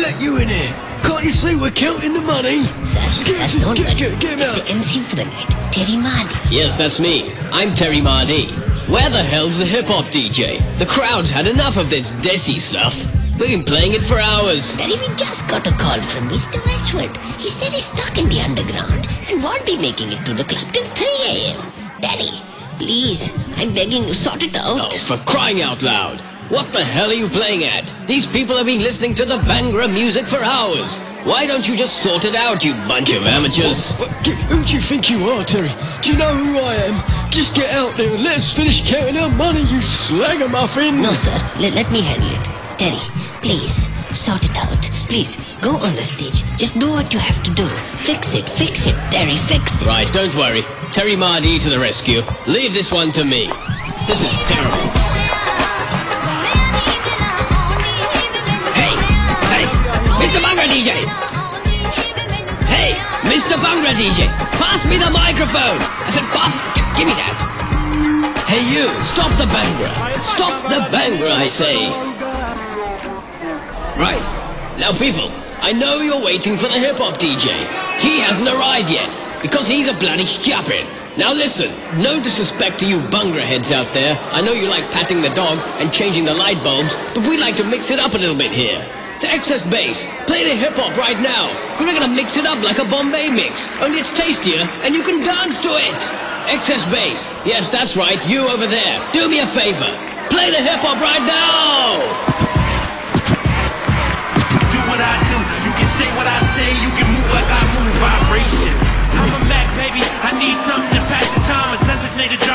let you in here? Can't you see we're counting the money? Sir, don't worry. Get him It's out. the MC for the night, Terry Mardy. Yes, that's me. I'm Terry Mardy. Where the hell's the hip-hop DJ? The crowd's had enough of this desi stuff. We've been playing it for hours. Terry, we just got a call from Mr. Westwood. He said he's stuck in the underground and won't be making it to the club till 3 a.m. Terry, please, I'm begging you, sort it out. Oh, for crying out loud. What the hell are you playing at? These people have been listening to the Bhangra music for hours. Why don't you just sort it out, you bunch of amateurs? Who do you think you are, Terry? Do you know who I am? Just get out there and let us finish counting our money, you slagamuffin! No, sir. Let me handle it. Terry, please, sort it out. Please, go on the stage. Just do what you have to do. Fix it, Terry, fix it. Right, don't worry. Terry Mardy to the rescue. Leave this one to me. This is terrible. Hey, Mr. Bhangra DJ! Hey, Mr. Bhangra DJ! Pass me the microphone! I said give me that! Hey you, stop the Bhangra! Stop the Bhangra, I say! Right, now people, I know you're waiting for the hip-hop DJ. He hasn't arrived yet, because he's a bloody stupid. Now listen, no disrespect to you Bhangra heads out there. I know you like patting the dog and changing the light bulbs, but we like to mix it up a little bit here. It's excess bass. Play the hip-hop right now. We're gonna mix it up like a Bombay mix, only it's tastier and you can dance to it. Excess bass. Yes, that's right, you over there. Do me a favor. Play the hip-hop right now! Do what I do, you can say what I say, you can move like I move, vibration. I'm a Mac, baby, I need something to pass the time, a designated job.